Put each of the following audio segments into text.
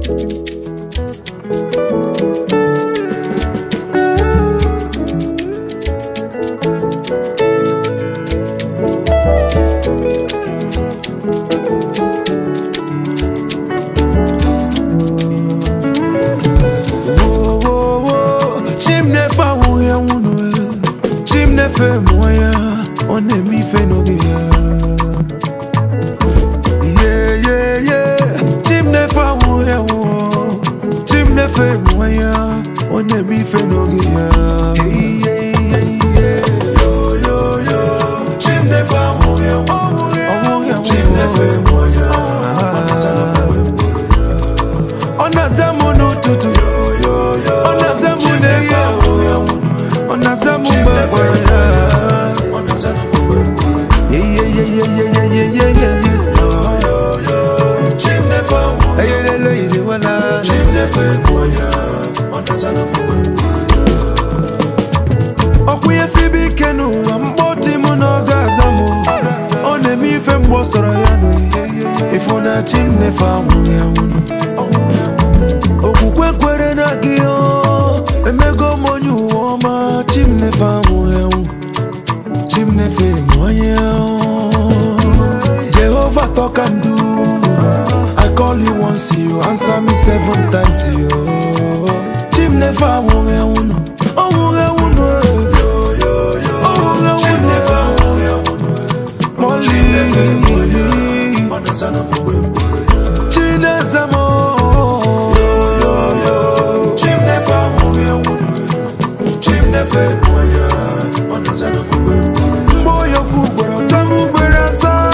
Chimnefe moya one mi fe no gya. Yeah. Chimnefe moya wo. Chimnefe moya one mi fe no gya. Yeah. Yo. Chimnefe moya wo. Chimnefe moya. Ona zamu no tutu. Ona zamu ne ya. Ona zamu ba. Okuye sibi kenu amboti munogazamu one mi fe mbosoro yanu ifuna chimnefe moya unu okukwe kwere na giyo emego monyu oma chimnefe moya unu chimnefe moya Jehovah talk and do. I call you once, you answer me 7 times, yo. Chimnefe moya unu. Oh moya unu. Oh Chimnefe moya unu. Chimnefe moya. Onazana mubembo. Chineza mo. Chimnefe moya unu. Chimnefe moya. Onazana mubembo. Mboyo fugoro zamu berasa.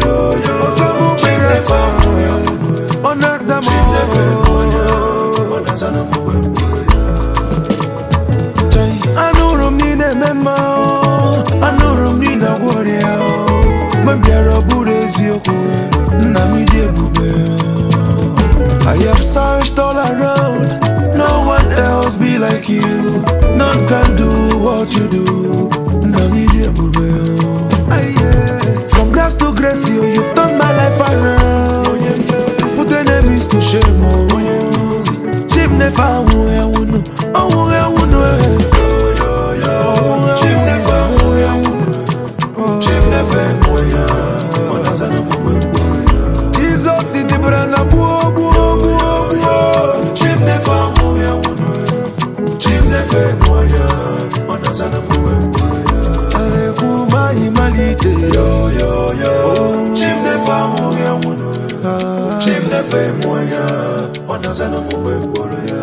Anurum ni ne mema, anurum ni na warrior. Mabiara burezi okwe, na mi de bube. I have searched all around, no one else be like you. None can do what you do, na mi de bube. From grass to grace, you've turned my life around. Put enemies to shame, Chimnefe moya unu. Oh moya unu. Chimnefe moya unu. Chimnefe moya. Onazana mubembo. Jesus iti brana buo. Chimnefe moya unu. Chimnefe moya. Onazana mubembo. Ale kumani malite. Yo. Chimnefe moya unu. Chimnefe moya. Onazana mubembo.